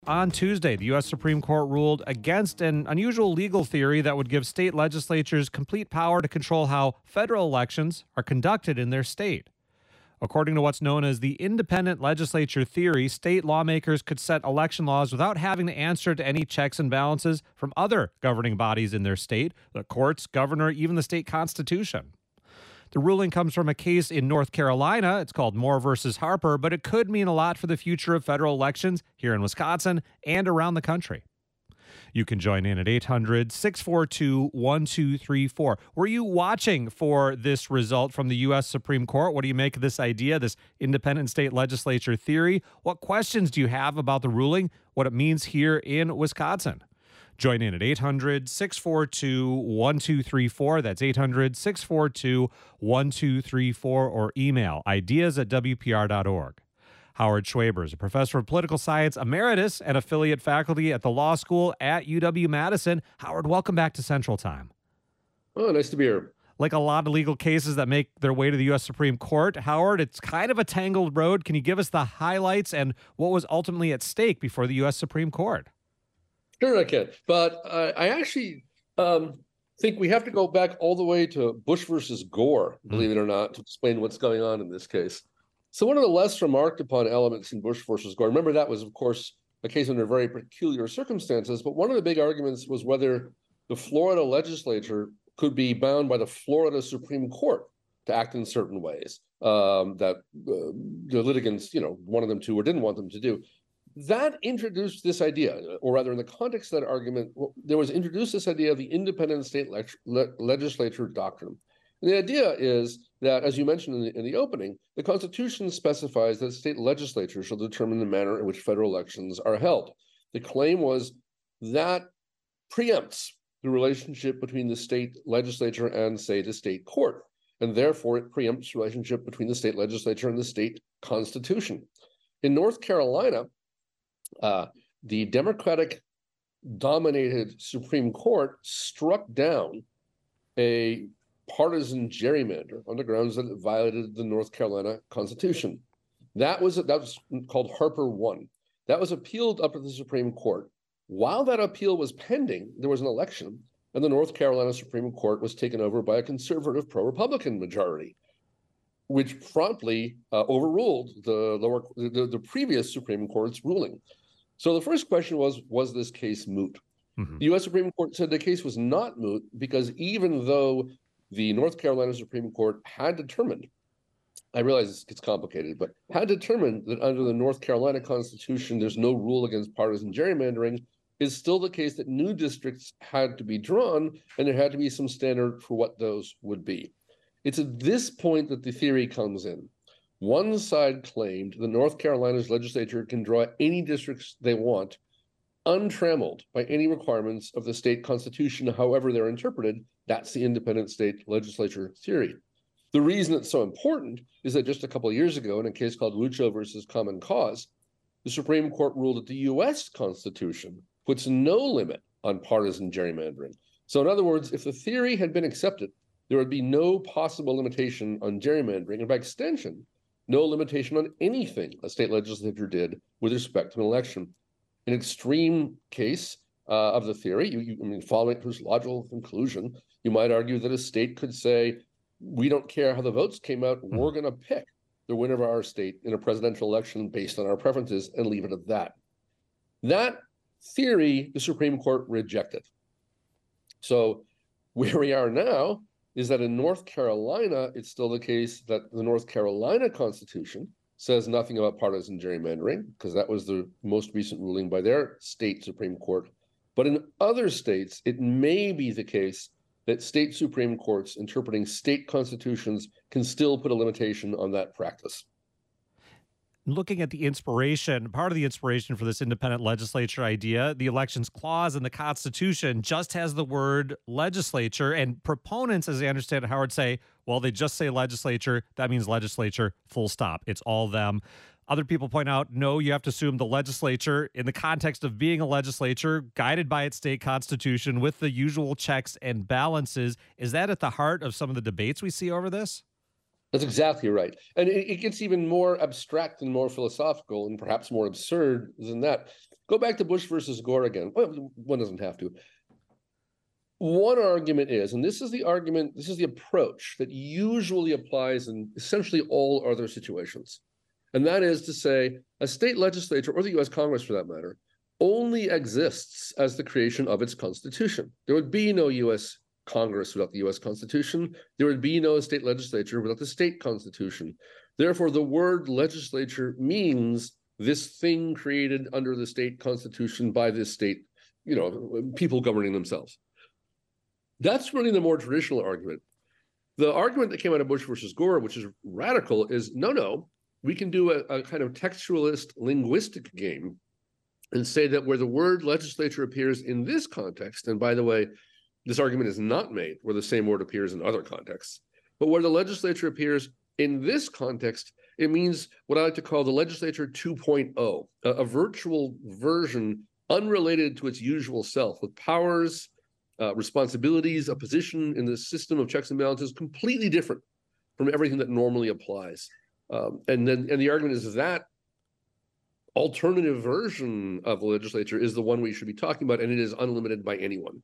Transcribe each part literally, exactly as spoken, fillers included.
On Tuesday, the U S Supreme Court ruled against an unusual legal theory that would give state legislatures complete power to control how federal elections are conducted in their state. According to what's known as the independent legislature theory, state lawmakers could set election laws without having to answer to any checks and balances from other governing bodies in their state, the courts, governor, even the state constitution. The ruling comes from a case in North Carolina. It's called Moore versus Harper, but it could mean a lot for the future of federal elections here in Wisconsin and around the country. You can join in at eight hundred, six four two, one two three four. Were you watching for this result from the U S Supreme Court? What do you make of this idea, this independent state legislature theory? What questions do you have about the ruling, what it means here in Wisconsin? Join in at eight hundred, six four two, one two three four. That's eight hundred, six four two, one two three four, or email ideas at w p r dot org. Howard Schwaber is a professor of political science emeritus and affiliate faculty at the law school at U W-Madison. Howard, welcome back to Central Time. Oh, nice to be here. Like a lot of legal cases that make their way to the U S Supreme Court, Howard, it's kind of a tangled road. Can you give us the highlights and what was ultimately at stake before the U S Supreme Court? Sure, I can. But uh, I actually um, think we have to go back all the way to Bush versus Gore, believe mm. it or not, to explain what's going on in this case. So one of the less remarked upon elements in Bush versus Gore, remember that was, of course, a case under very peculiar circumstances, but one of the big arguments was whether the Florida legislature could be bound by the Florida Supreme Court to act in certain ways um, that uh, the litigants, you know, wanted them to or didn't want them to do. That introduced this idea, or rather in the context of that argument, there was introduced this idea of the independent state le- le- legislature doctrine. And the idea is that, as you mentioned in the, in the opening, the Constitution specifies that state legislatures shall determine the manner in which federal elections are held. The claim was that preempts the relationship between the state legislature and, say, the state court, and therefore it preempts the relationship between the state legislature and the state constitution. In North Carolina, Uh, the Democratic-dominated Supreme Court struck down a partisan gerrymander on the grounds that it violated the North Carolina Constitution. That was that was called Harper one. That was appealed up to the Supreme Court. While that appeal was pending, there was an election, and the North Carolina Supreme Court was taken over by a conservative pro-Republican majority, which promptly uh, overruled the lower the, the previous Supreme Court's ruling. So the first question was, was this case moot? Mm-hmm. The U S Supreme Court said the case was not moot because even though the North Carolina Supreme Court had determined, I realize this gets complicated, but had determined that under the North Carolina Constitution, there's no rule against partisan gerrymandering, it's still the case that new districts had to be drawn and there had to be some standard for what those would be. It's at this point that the theory comes in. One side claimed that North Carolina's legislature can draw any districts they want, untrammeled by any requirements of the state constitution, however they're interpreted. That's the independent state legislature theory. The reason it's so important is that just a couple of years ago, in a case called Lucho versus Common Cause, the Supreme Court ruled that the U S Constitution puts no limit on partisan gerrymandering. So in other words, if the theory had been accepted, there would be no possible limitation on gerrymandering, and by extension, no limitation on anything a state legislature did with respect to an election. An extreme case uh, of the theory, you, you, I mean, following it to its logical conclusion, you might argue that a state could say, we don't care how the votes came out, mm-hmm. we're going to pick the winner of our state in a presidential election based on our preferences and leave it at that. That theory, the Supreme Court rejected. So where we are now is that in North Carolina, it's still the case that the North Carolina Constitution says nothing about partisan gerrymandering, because that was the most recent ruling by their state Supreme Court. But in other states, it may be the case that state Supreme Courts interpreting state constitutions can still put a limitation on that practice. Looking at the inspiration, part of the inspiration for this independent legislature idea, the elections clause in the Constitution just has the word legislature, and proponents, as I understand it, Howard, say, well, they just say legislature, that means legislature, full stop. It's all them. Other people point out, no, you have to assume the legislature, in the context of being a legislature, guided by its state constitution with the usual checks and balances. Is that at the heart of some of the debates we see over this? That's exactly right. And it, it gets even more abstract and more philosophical and perhaps more absurd than that. go back to Bush versus Gore again. Well, one doesn't have to. One argument is, and this is the argument, this is the approach that usually applies in essentially all other situations. And that is to say, a state legislature, or the U S Congress for that matter, only exists as the creation of its constitution. There would be no U S Congress without the U S Constitution. There would be no state legislature without the state constitution. Therefore, the word legislature means this thing created under the state constitution by this state, you know, people governing themselves. That's really the more traditional argument. The argument that came out of Bush versus Gore, which is radical, is no, no, we can do a, a kind of textualist linguistic game and say that where the word legislature appears in this context, and by the way, this argument is not made where the same word appears in other contexts, but where the legislature appears in this context, it means what I like to call the legislature two point oh, a, a virtual version unrelated to its usual self, with powers, uh, responsibilities, a position in the system of checks and balances completely different from everything that normally applies. Um, and then, and the argument is that alternative version of the legislature is the one we should be talking about, and it is unlimited by anyone.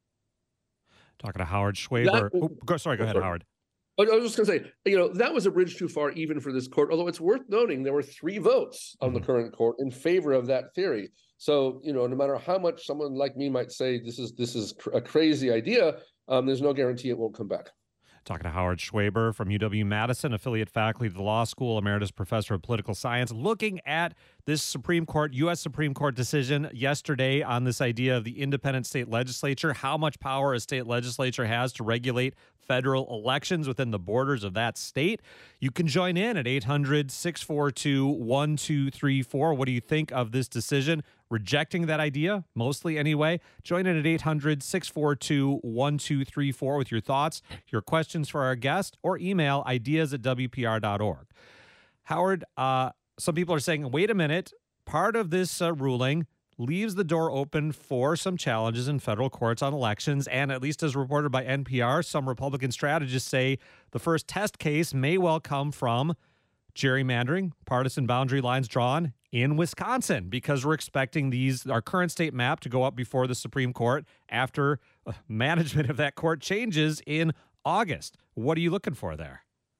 Talking to Howard Schwaber. That, oh, go, sorry, go ahead, sorry. Howard. I was just going to say, you know, that was a bridge too far even for this court, although it's worth noting there were three votes on mm-hmm. the current court in favor of that theory. So, you know, no matter how much someone like me might say this is this is a crazy idea, um, there's no guarantee it won't come back. Talking to Howard Schwaber from U W-Madison, affiliate faculty of the law school, emeritus professor of political science, looking at this Supreme Court, U S Supreme Court decision yesterday on this idea of the independent state legislature, how much power a state legislature has to regulate federal elections within the borders of that state. You can join in at eight hundred, six four two, one two three four. What do you think of this decision? Rejecting that idea, mostly anyway. Join in at eight hundred, six four two, one two three four with your thoughts, your questions for our guest, or email ideas at W P R dot org. Howard, uh, some people are saying, wait a minute, part of this uh, ruling leaves the door open for some challenges in federal courts on elections, and at least as reported by N P R, some Republican strategists say the first test case may well come from gerrymandering, partisan boundary lines drawn in Wisconsin, because we're expecting these our current state map to go up before the Supreme Court after uh, management of that court changes in August. What are you looking for there?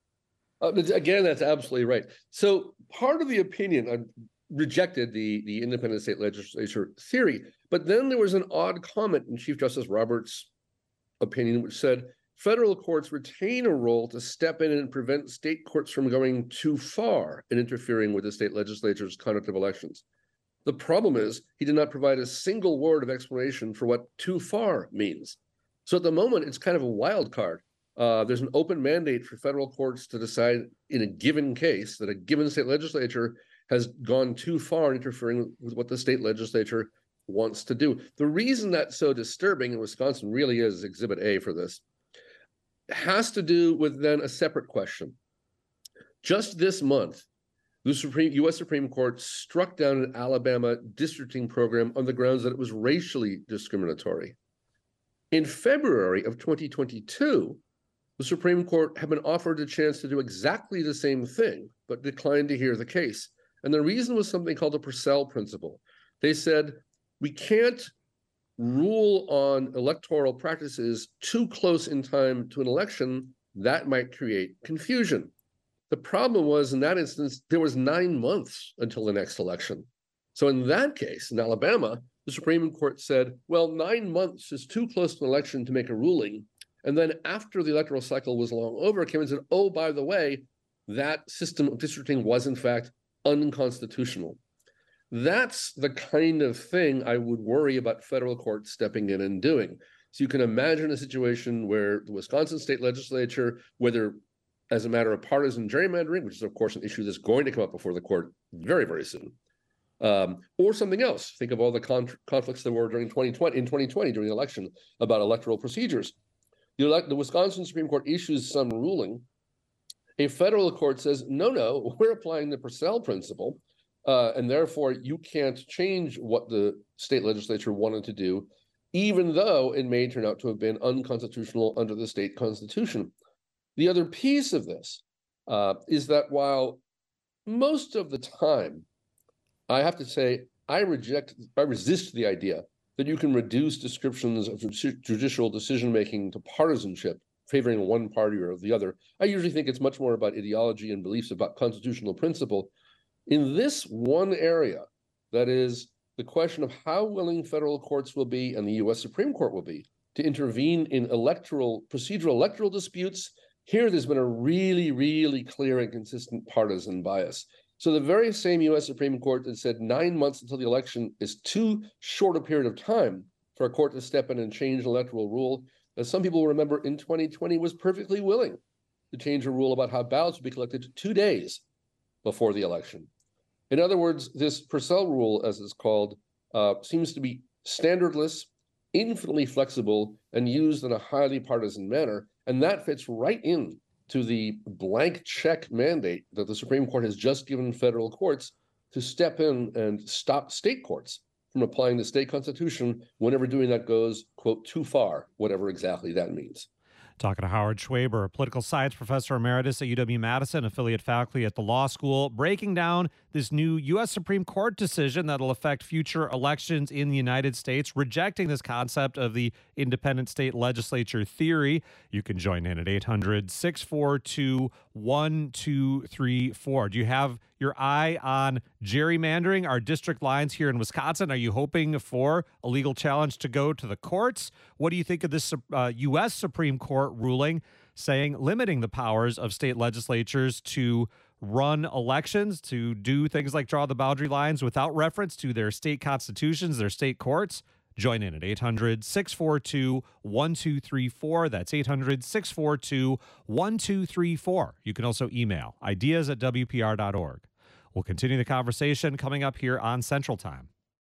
Uh, again, that's absolutely right. So part of the opinion uh, rejected the, the independent state legislature theory, but then there was an odd comment in Chief Justice Roberts' opinion, which said federal courts retain a role to step in and prevent state courts from going too far in interfering with the state legislature's conduct of elections. The problem is he did not provide a single word of explanation for what too far means. So at the moment, it's kind of a wild card. Uh, there's an open mandate for federal courts to decide in a given case that a given state legislature has gone too far in interfering with what the state legislature wants to do. The reason that's so disturbing in Wisconsin really is Exhibit A for this. Has to do with then a separate question. Just this month, the Supreme, U S Supreme Court struck down an Alabama districting program on the grounds that it was racially discriminatory. In February of twenty twenty-two, the Supreme Court had been offered a chance to do exactly the same thing, but declined to hear the case. And the reason was something called the Purcell principle. They said, we can't rule on electoral practices too close in time to an election. That might create confusion. The problem was, in that instance, there was nine months until the next election. So in that case, in Alabama, the Supreme Court said, well, nine months is too close to an election to make a ruling. And then after the electoral cycle was long over, came and said, oh, by the way, that system of districting was in fact unconstitutional. That's the kind of thing I would worry about federal courts stepping in and doing. So you can imagine a situation where the Wisconsin state legislature, whether as a matter of partisan gerrymandering, which is of course an issue that's going to come up before the court very, very soon, um, or something else. Think of all the con- conflicts that were during twenty twenty, in twenty twenty during the election about electoral procedures. The, elect- the Wisconsin Supreme Court issues some ruling. A federal court says, no, no, we're applying the Purcell principle. Uh, and therefore, you can't change what the state legislature wanted to do, even though it may turn out to have been unconstitutional under the state constitution. The other piece of this uh, is that while most of the time, I have to say, I reject, I resist the idea that you can reduce descriptions of judicial decision-making to partisanship, favoring one party or the other. I usually think it's much more about ideology and beliefs about constitutional principle. In this one area, that is the question of how willing federal courts will be and the U S Supreme Court will be to intervene in electoral, procedural electoral disputes, here there's been a really, really clear and consistent partisan bias. So the very same U S Supreme Court that said nine months until the election is too short a period of time for a court to step in and change an electoral rule, as some people remember in twenty twenty was perfectly willing to change a rule about how ballots would be collected two days before the election. In other words, this Purcell rule, as it's called, uh, seems to be standardless, infinitely flexible, and used in a highly partisan manner, and that fits right in to the blank check mandate that the Supreme Court has just given federal courts to step in and stop state courts from applying the state constitution whenever doing that goes, quote, too far, whatever exactly that means. Talking to Howard Schwaber, political science professor emeritus at U W-Madison, affiliate faculty at the law school, breaking down this new U S Supreme Court decision that'll affect future elections in the United States, rejecting this concept of the independent state legislature theory. You can join in at eight hundred, six four two, one two three four. Do you have your eye on gerrymandering our district lines here in Wisconsin? Are you hoping for a legal challenge to go to the courts? What do you think of this uh, U S Supreme Court ruling saying limiting the powers of state legislatures to run elections, to do things like draw the boundary lines without reference to their state constitutions, their state courts? Join in at eight hundred, six four two, one two three four. That's eight hundred, six four two, one two three four. You can also email ideas at W P R dot org. We'll continue the conversation coming up here on Central Time.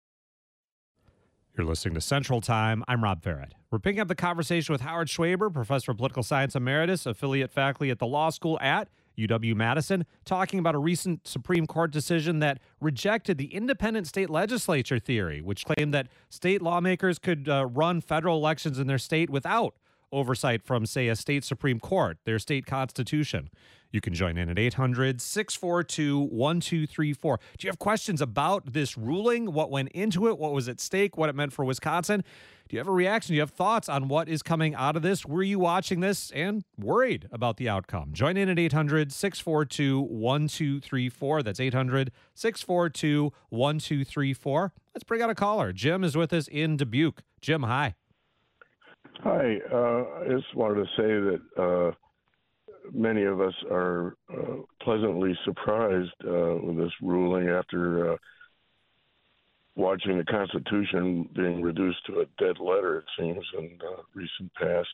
You're listening to Central Time. I'm Rob Farrett. We're picking up the conversation with Howard Schwaber, professor of political science emeritus, affiliate faculty at the law school at U W-Madison, talking about a recent Supreme Court decision that rejected the independent state legislature theory, which claimed that state lawmakers could uh, run federal elections in their state without oversight from, say, a state Supreme Court, their state constitution. You can join in at eight hundred, six four two, one two three four. Do you have questions about this ruling, what went into it, what was at stake, what it meant for Wisconsin? Do you have a reaction? Do you have thoughts on what is coming out of this? Were you watching this and worried about the outcome? Join in at eight hundred, six four two, one two three four. That's eight hundred, six four two, one two three four. Let's bring out a caller. Jim is with us in Dubuque. Jim, hi. Hi. Uh, I just wanted to say that uh, many of us are uh, pleasantly surprised uh, with this ruling after uh, watching the Constitution being reduced to a dead letter, it seems, in uh, recent past.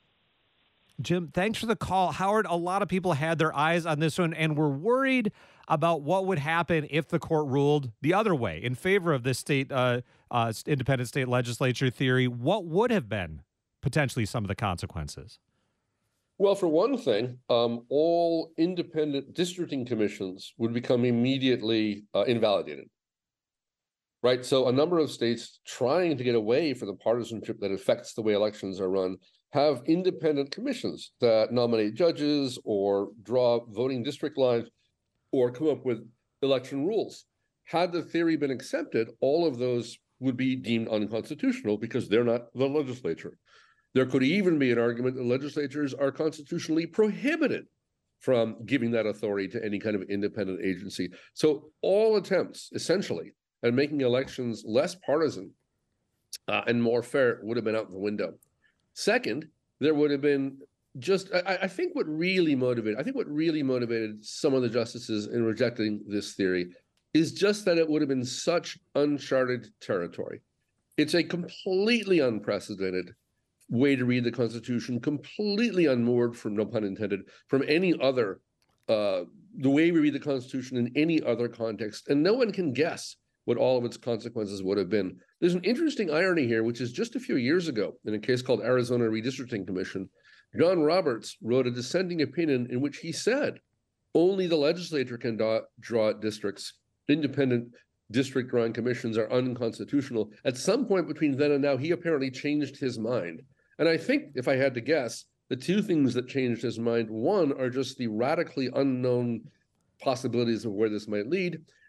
Jim, thanks for the call. Howard, a lot of people had their eyes on this one and were worried about what would happen if the court ruled the other way in favor of this state, uh, uh, independent state legislature theory. What would have been potentially some of the consequences? Well, for one thing, um, all independent districting commissions would become immediately uh, invalidated. Right. So a number of states trying to get away from the partisanship that affects the way elections are run have independent commissions that nominate judges or draw voting district lines or come up with election rules. Had the theory been accepted, all of those would be deemed unconstitutional because they're not the legislature. There could even be an argument that legislatures are constitutionally prohibited from giving that authority to any kind of independent agency. So all attempts, essentially, and making elections less partisan uh, and more fair would have been out the window. Second, there would have been just, I, I think what really motivated, I think what really motivated some of the justices in rejecting this theory is just that it would have been such uncharted territory. It's a completely unprecedented way to read the Constitution, completely unmoored from, no pun intended, from any other, uh, the way we read the Constitution in any other context. And no one can guess what all of its consequences would have been. There's an interesting irony here, which is just a few years ago, in a case called Arizona Redistricting Commission, John Roberts wrote a dissenting opinion in which he said, only the legislature can draw, draw districts. Independent district drawing commissions are unconstitutional. At some point between then and now, he apparently changed his mind. And I think, if I had to guess, the two things that changed his mind, one, are just the radically unknown possibilities of where this might lead.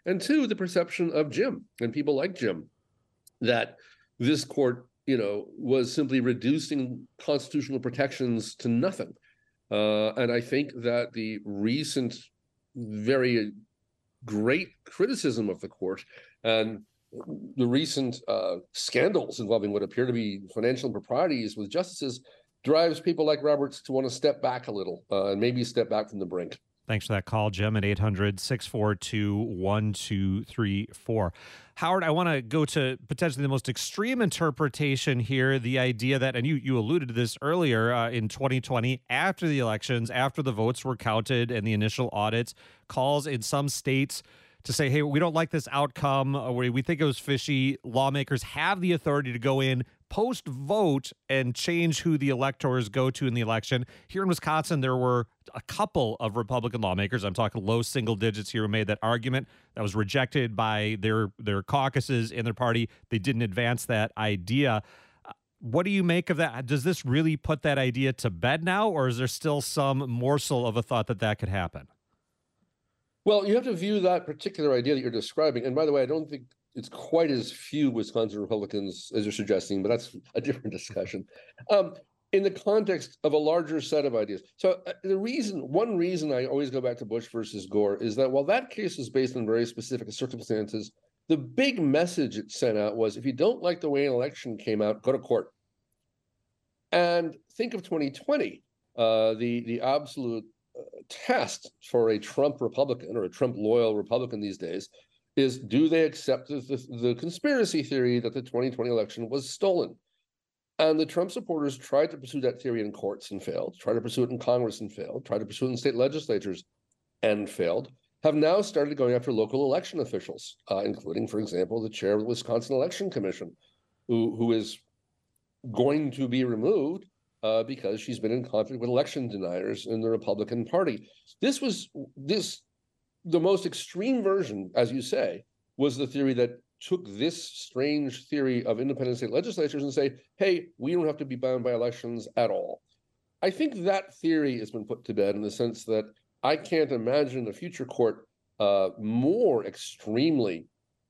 And two, the perception of Jim and people like Jim, that this court, you know, was simply reducing constitutional protections to nothing. Uh, and I think that the recent very great criticism of the court and the recent uh, scandals involving what appear to be financial improprieties with justices drives people like Roberts to want to step back a little uh, and maybe step back from the brink. Thanks for that call, Jim, at eight hundred, six four two, one two three four. Howard, I want to go to potentially the most extreme interpretation here, the idea that, and you, you alluded to this earlier, uh, in twenty twenty, after the elections, after the votes were counted and the initial audits, calls in some states to say, hey, we don't like this outcome, or we think it was fishy. Lawmakers have the authority to go in post-vote and change who the electors go to in the election. Here in Wisconsin, there were a couple of Republican lawmakers, I'm talking low single digits here, who made that argument. That was rejected by their, their caucuses in their party. They didn't advance that idea. What do you make of that? Does this really put that idea to bed now, or is there still some morsel of a thought that that could happen? Well, you have to view that particular idea that you're describing. And by the way, I don't think it's quite as few Wisconsin Republicans as you're suggesting, but that's a different discussion. Um, in the context of a larger set of ideas. So uh, the reason, one reason I always go back to Bush versus Gore is that while that case was based on very specific circumstances, the big message it sent out was, if you don't like the way an election came out, go to court. And think of twenty twenty, uh, the, the absolute uh, test for a Trump Republican or a Trump loyal Republican these days is, do they accept the, the, the conspiracy theory that the twenty twenty election was stolen? And the Trump supporters tried to pursue that theory in courts and failed, tried to pursue it in Congress and failed, tried to pursue it in state legislatures and failed, have now started going after local election officials, uh, including, for example, the chair of the Wisconsin Election Commission, who, who is going to be removed uh, because she's been in conflict with election deniers in the Republican Party. This was this the most extreme version, as you say, was the theory that took this strange theory of independent state legislatures and say, hey, we don't have to be bound by elections at all. I think that theory has been put to bed in the sense that I can't imagine a future court uh, more extremely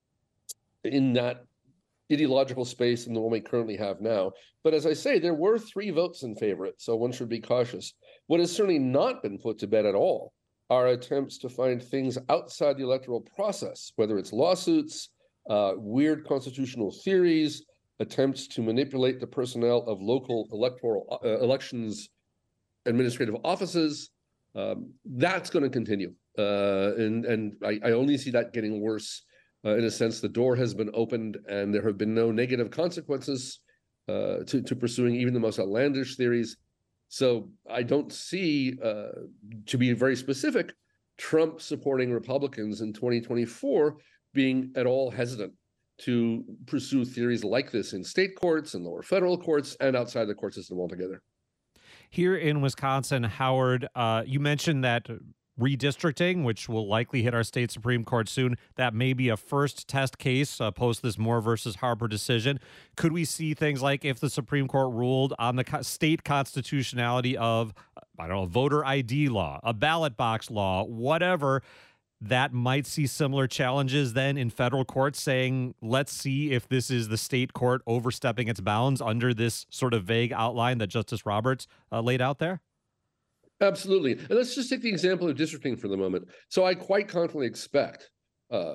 in that ideological space than the one we currently have now. But as I say, there were three votes in favor of it, so one should be cautious. What has certainly not been put to bed at all are attempts to find things outside the electoral process, whether it's lawsuits, uh, weird constitutional theories, attempts to manipulate the personnel of local electoral uh, elections administrative offices. Um, that's going to continue. Uh, and and I, I only see that getting worse. Uh, in a sense, the door has been opened and there have been no negative consequences uh, to, to pursuing even the most outlandish theories. So I don't see, uh, to be very specific, Trump supporting Republicans in twenty twenty-four being at all hesitant to pursue theories like this in state courts and lower federal courts and outside the court system altogether. Here in Wisconsin, Howard, uh, you mentioned that redistricting, which will likely hit our state Supreme Court soon, that may be a first test case uh, post this Moore versus Harper decision. Could we see things like, if the Supreme Court ruled on the co- state constitutionality of, I don't know, a voter I D law, a ballot box law, whatever, that might see similar challenges then in federal courts saying, let's see if this is the state court overstepping its bounds under this sort of vague outline that Justice Roberts uh, laid out there? Absolutely. And let's just take the example of districting for the moment. So I quite confidently expect uh,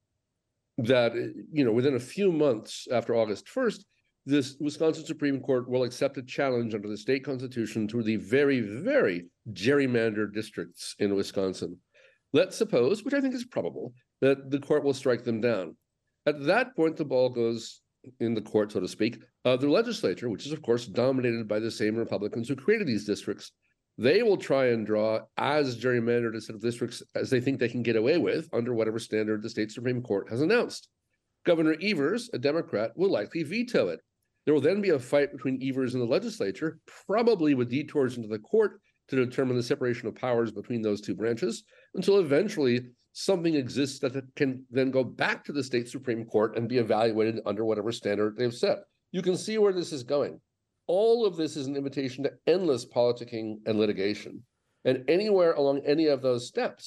that, you know, within a few months after August first, this Wisconsin Supreme Court will accept a challenge under the state constitution to the very, very gerrymandered districts in Wisconsin. Let's suppose, which I think is probable, that the court will strike them down. At that point, the ball goes in the court, so to speak, of the legislature, which is, of course, dominated by the same Republicans who created these districts. They will try and draw as gerrymandered a set of districts as they think they can get away with under whatever standard the state Supreme Court has announced. Governor Evers, a Democrat, will likely veto it. There will then be a fight between Evers and the legislature, probably with detours into the court to determine the separation of powers between those two branches, until eventually something exists that can then go back to the state Supreme Court and be evaluated under whatever standard they've set. You can see where this is going. All of this is an invitation to endless politicking and litigation. And anywhere along any of those steps,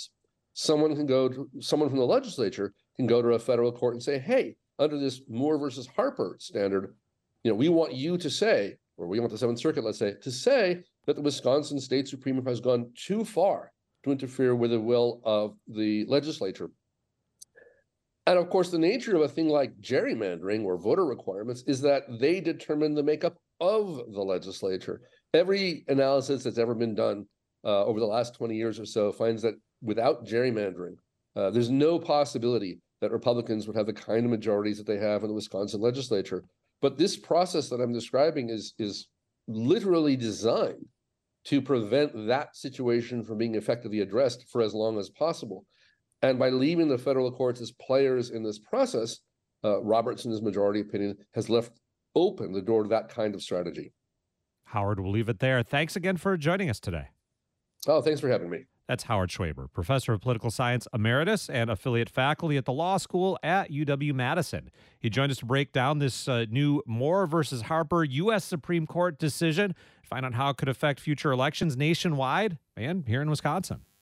someone can go to someone from the legislature can go to a federal court and say, hey, under this Moore versus Harper standard, you know, we want you to say, or we want the Seventh Circuit, let's say, to say that the Wisconsin State Supreme Court has gone too far to interfere with the will of the legislature. And of course, the nature of a thing like gerrymandering or voter requirements is that they determine the makeup of the legislature. Every analysis that's ever been done uh, over the last twenty years or so finds that without gerrymandering, uh, there's no possibility that Republicans would have the kind of majorities that they have in the Wisconsin legislature. But this process that I'm describing is, is literally designed to prevent that situation from being effectively addressed for as long as possible. And by leaving the federal courts as players in this process, uh, Robertson's majority opinion has left open the door to that kind of strategy. Howard, we'll leave it there. Thanks again for joining us today. Oh, thanks for having me. That's Howard Schwaber, professor of political science emeritus and affiliate faculty at the law school at U W-Madison. He joined us to break down this uh, new Moore versus Harper U S Supreme Court decision, find out how it could affect future elections nationwide and here in Wisconsin.